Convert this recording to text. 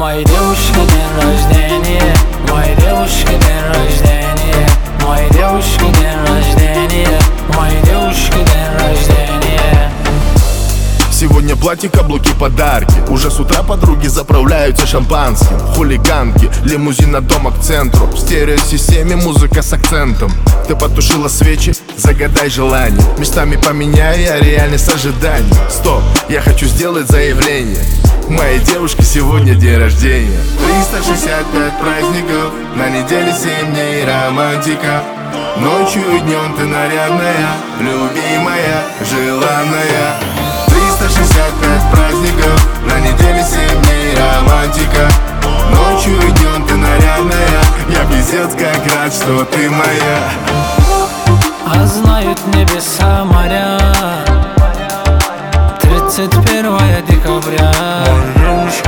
моей девушки день рождения, моей девушки день рождения, моей девушки день рождения, моей девушки день рождения. Сегодня платье, каблуки, подарки. Уже с утра подруги заправляются шампанским. Хулиганки, лимузин от дома к центру. В стереосистеме музыка с акцентом. Ты потушила свечи, загадай желание. Местами поменяй, а реальность ожиданий. Стоп, я хочу сделать заявление. Моей девушке сегодня день рождения. 365 праздников, на неделе 7 дней романтика. Ночью и днем ты нарядная, любимая, желанная. 365 праздников, на неделе 7 дней романтика. Ночью и днем ты нарядная, я пиздец как рад, что ты моя. А знают небеса, моря, 31 декабря. Моя девушка